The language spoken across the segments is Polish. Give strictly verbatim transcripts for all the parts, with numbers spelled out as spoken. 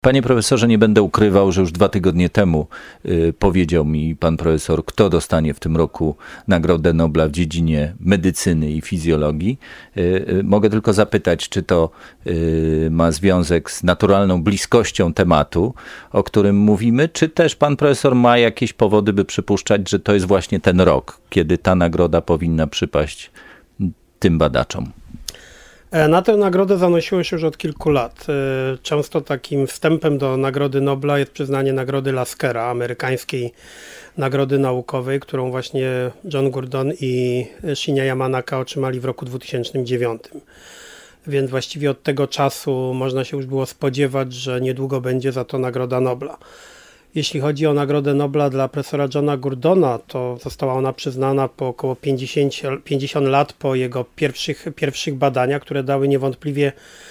Panie profesorze, nie będę ukrywał, że już dwa tygodnie temu y, powiedział mi pan profesor, kto dostanie w tym roku Nagrodę Nobla w dziedzinie medycyny i fizjologii. Y, y, mogę tylko zapytać, czy to y, ma związek z naturalną bliskością tematu, o którym mówimy, czy też pan profesor ma jakieś powody, by przypuszczać, że to jest właśnie ten rok, kiedy ta nagroda powinna przypaść tym badaczom? Na tę nagrodę zanosiło się już od kilku lat. Często takim wstępem do Nagrody Nobla jest przyznanie Nagrody Laskera, amerykańskiej nagrody naukowej, którą właśnie John Gurdon i Shinya Yamanaka otrzymali w roku dwa tysiące dziewiątym. Więc właściwie od tego czasu można się już było spodziewać, że niedługo będzie za to Nagroda Nobla. Jeśli chodzi o Nagrodę Nobla dla profesora Johna Gurdona, to została ona przyznana po około pięćdziesiąt lat po jego pierwszych, pierwszych badaniach, które dały niewątpliwie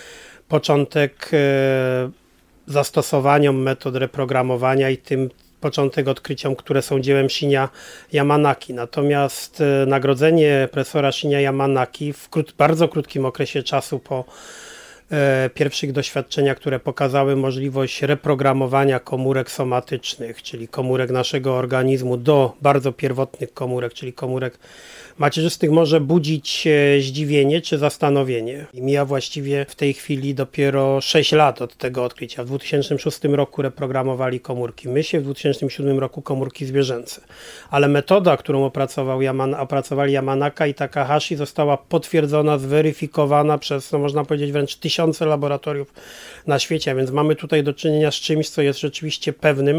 początek e, zastosowaniom metod reprogramowania i tym początek odkryciom, które są dziełem Shinya Yamanaki. Natomiast e, nagrodzenie profesora Shinya Yamanaki w krót, bardzo krótkim okresie czasu po pierwszych doświadczeniach, które pokazały możliwość reprogramowania komórek somatycznych, czyli komórek naszego organizmu do bardzo pierwotnych komórek, czyli komórek macierzystych, może budzić zdziwienie czy zastanowienie. I mija właściwie w tej chwili dopiero sześć lat od tego odkrycia. W dwa tysiące szóstym roku reprogramowali komórki mysie, w dwa tysiące siódmym roku komórki zwierzęce. Ale metoda, którą opracował Yaman, opracowali Yamanaka i Takahashi, została potwierdzona, zweryfikowana przez, no można powiedzieć, wręcz tysiące laboratoriów na świecie, a więc mamy tutaj do czynienia z czymś, co jest rzeczywiście pewnym,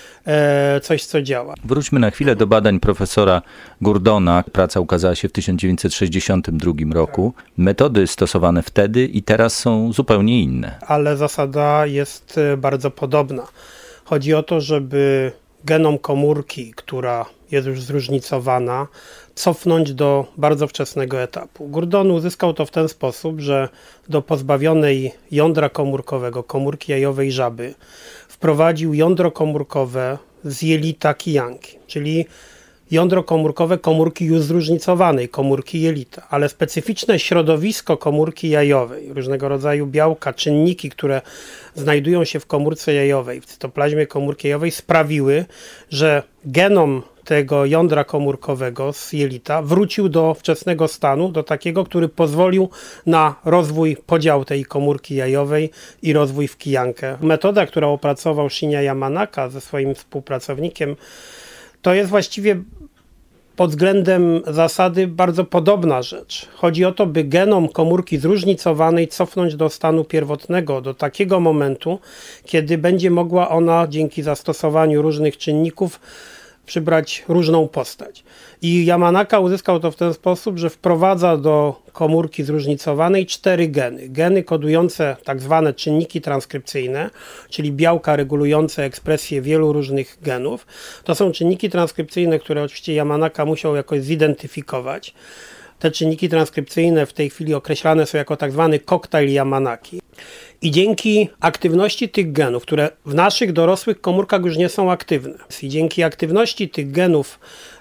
coś, co działa. Wróćmy na chwilę do badań profesora Gurdona. Praca ukazała się w tysiąc dziewięćset sześćdziesiątym drugim roku. Metody stosowane wtedy i teraz są zupełnie inne. Ale zasada jest bardzo podobna. Chodzi o to, żeby genom komórki, która jest już zróżnicowana, cofnąć do bardzo wczesnego etapu. Gurdon uzyskał to w ten sposób, że do pozbawionej jądra komórkowego, komórki jajowej żaby, wprowadził jądro komórkowe z jelita kijanki, czyli jądro komórkowe komórki już zróżnicowanej, komórki jelita, ale specyficzne środowisko komórki jajowej, różnego rodzaju białka, czynniki, które znajdują się w komórce jajowej, w cytoplazmie komórki jajowej, sprawiły, że genom tego jądra komórkowego z jelita wrócił do wczesnego stanu, do takiego, który pozwolił na rozwój, podział tej komórki jajowej i rozwój w kijankę. Metoda, którą opracował Shinya Yamanaka ze swoim współpracownikiem, to jest właściwie pod względem zasady bardzo podobna rzecz. Chodzi o to, by genom komórki zróżnicowanej cofnąć do stanu pierwotnego, do takiego momentu, kiedy będzie mogła ona dzięki zastosowaniu różnych czynników przybrać różną postać. I Yamanaka uzyskał to w ten sposób, że wprowadza do komórki zróżnicowanej cztery geny. Geny kodujące tak zwane czynniki transkrypcyjne, czyli białka regulujące ekspresję wielu różnych genów. To są czynniki transkrypcyjne, które oczywiście Yamanaka musiał jakoś zidentyfikować. Te czynniki transkrypcyjne w tej chwili określane są jako tak zwany koktajl Yamanaki. I dzięki aktywności tych genów, które w naszych dorosłych komórkach już nie są aktywne, i dzięki aktywności tych genów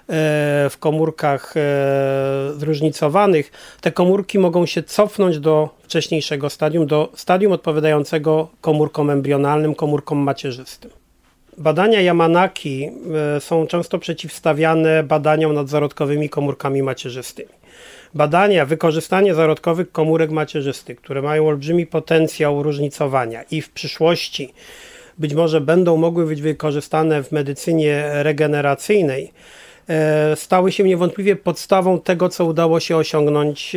w komórkach zróżnicowanych, te komórki mogą się cofnąć do wcześniejszego stadium, do stadium odpowiadającego komórkom embrionalnym, komórkom macierzystym. Badania Yamanaki są często przeciwstawiane badaniom nad zarodkowymi komórkami macierzystymi. Badania, wykorzystanie zarodkowych komórek macierzystych, które mają olbrzymi potencjał różnicowania i w przyszłości być może będą mogły być wykorzystane w medycynie regeneracyjnej, stały się niewątpliwie podstawą tego, co udało się osiągnąć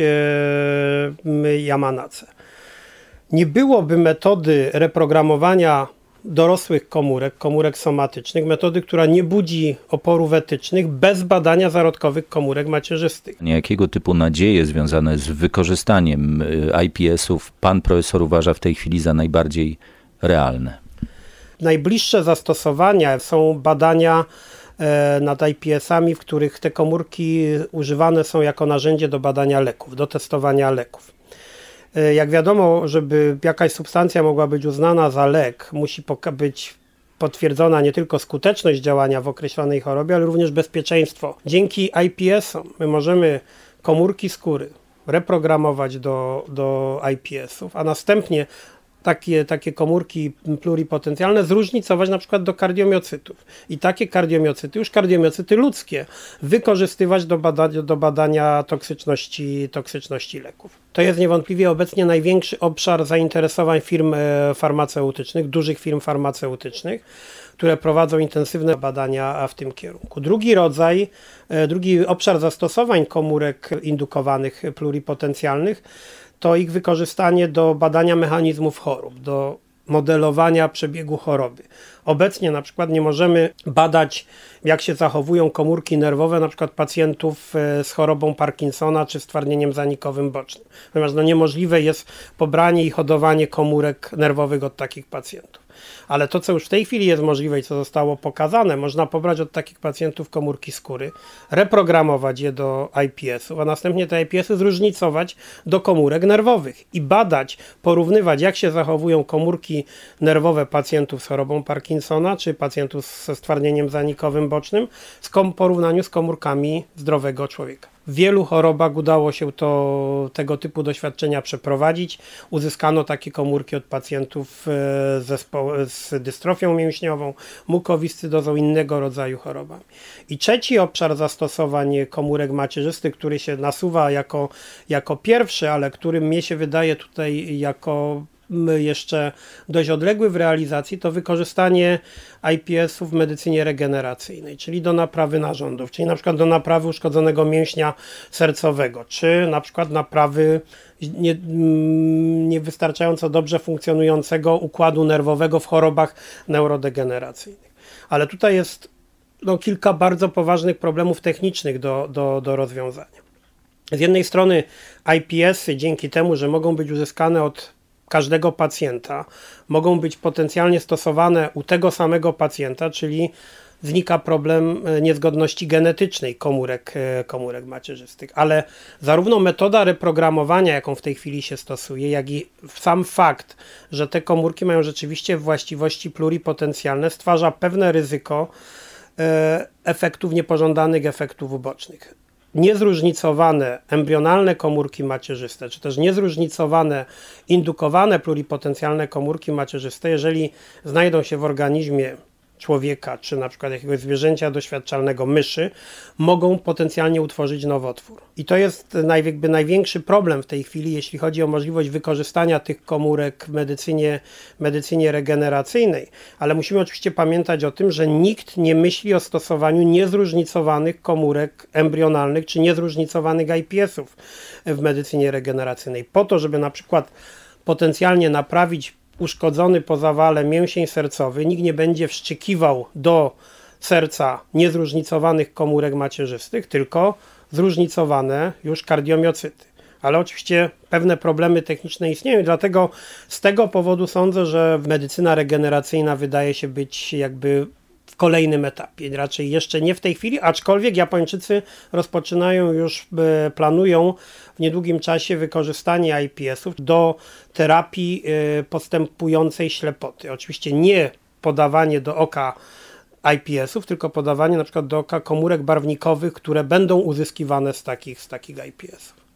Yamanace. Nie byłoby metody reprogramowania dorosłych komórek, komórek somatycznych, metody, która nie budzi oporów etycznych, bez badania zarodkowych komórek macierzystych. Jakiego typu nadzieje związane z wykorzystaniem I P S-ów pan profesor uważa w tej chwili za najbardziej realne? Najbliższe zastosowania są badania nad I P S-ami, w których te komórki używane są jako narzędzie do badania leków, do testowania leków. Jak wiadomo, żeby jakaś substancja mogła być uznana za lek, musi być potwierdzona nie tylko skuteczność działania w określonej chorobie, ale również bezpieczeństwo. Dzięki I P S-om my możemy komórki skóry reprogramować do, do I P S-ów, a następnie takie, takie komórki pluripotencjalne zróżnicować na przykład do kardiomiocytów. I takie kardiomiocyty, już kardiomiocyty ludzkie, wykorzystywać do badania, do badania toksyczności, toksyczności leków. To jest niewątpliwie obecnie największy obszar zainteresowań firm farmaceutycznych, dużych firm farmaceutycznych, które prowadzą intensywne badania w tym kierunku. Drugi rodzaj, drugi obszar zastosowań komórek indukowanych pluripotencjalnych to ich wykorzystanie do badania mechanizmów chorób, do modelowania przebiegu choroby. Obecnie na przykład nie możemy badać, jak się zachowują komórki nerwowe na przykład pacjentów z chorobą Parkinsona czy stwardnieniem zanikowym bocznym, ponieważ no niemożliwe jest pobranie i hodowanie komórek nerwowych od takich pacjentów. Ale to, co już w tej chwili jest możliwe i co zostało pokazane, można pobrać od takich pacjentów komórki skóry, reprogramować je do I P S-ów, a następnie te I P S-y zróżnicować do komórek nerwowych i badać, porównywać, jak się zachowują komórki nerwowe pacjentów z chorobą Parkinsona czy pacjentów ze stwardnieniem zanikowym bocznym w porównaniu z komórkami zdrowego człowieka. W wielu chorobach udało się to, tego typu doświadczenia przeprowadzić. Uzyskano takie komórki od pacjentów zespo- z dystrofią mięśniową, mukowiscydozą, innego rodzaju chorobami. I trzeci obszar zastosowań komórek macierzystych, który się nasuwa jako, jako pierwszy, ale który mnie się wydaje tutaj jako jeszcze dość odległy w realizacji, to wykorzystanie I P S-ów w medycynie regeneracyjnej, czyli do naprawy narządów, czyli na przykład do naprawy uszkodzonego mięśnia sercowego, czy na przykład naprawy nie, niewystarczająco dobrze funkcjonującego układu nerwowego w chorobach neurodegeneracyjnych. Ale tutaj jest no, kilka bardzo poważnych problemów technicznych do, do, do rozwiązania. Z jednej strony I P S-y dzięki temu, że mogą być uzyskane od każdego pacjenta, mogą być potencjalnie stosowane u tego samego pacjenta, czyli znika problem niezgodności genetycznej komórek, komórek macierzystych. Ale zarówno metoda reprogramowania, jaką w tej chwili się stosuje, jak i sam fakt, że te komórki mają rzeczywiście właściwości pluripotencjalne, stwarza pewne ryzyko efektów niepożądanych, efektów ubocznych. Niezróżnicowane embrionalne komórki macierzyste, czy też niezróżnicowane indukowane pluripotencjalne komórki macierzyste, jeżeli znajdą się w organizmie człowieka, czy na przykład jakiegoś zwierzęcia doświadczalnego, myszy, mogą potencjalnie utworzyć nowotwór. I to jest naj, jakby największy problem w tej chwili, jeśli chodzi o możliwość wykorzystania tych komórek w medycynie, medycynie regeneracyjnej. Ale musimy oczywiście pamiętać o tym, że nikt nie myśli o stosowaniu niezróżnicowanych komórek embrionalnych, czy niezróżnicowanych I P S-ów w medycynie regeneracyjnej. Po to, żeby na przykład potencjalnie naprawić uszkodzony po zawale mięsień sercowy, nikt nie będzie wszczykiwał do serca niezróżnicowanych komórek macierzystych, tylko zróżnicowane już kardiomiocyty. Ale oczywiście pewne problemy techniczne istnieją i dlatego z tego powodu sądzę, że medycyna regeneracyjna wydaje się być jakby w kolejnym etapie, raczej jeszcze nie w tej chwili, aczkolwiek Japończycy rozpoczynają już, planują w niedługim czasie wykorzystanie I P S-ów do terapii postępującej ślepoty. Oczywiście nie podawanie do oka I P S-ów, tylko podawanie na przykład do oka komórek barwnikowych, które będą uzyskiwane z takich, z takich I P S-ów.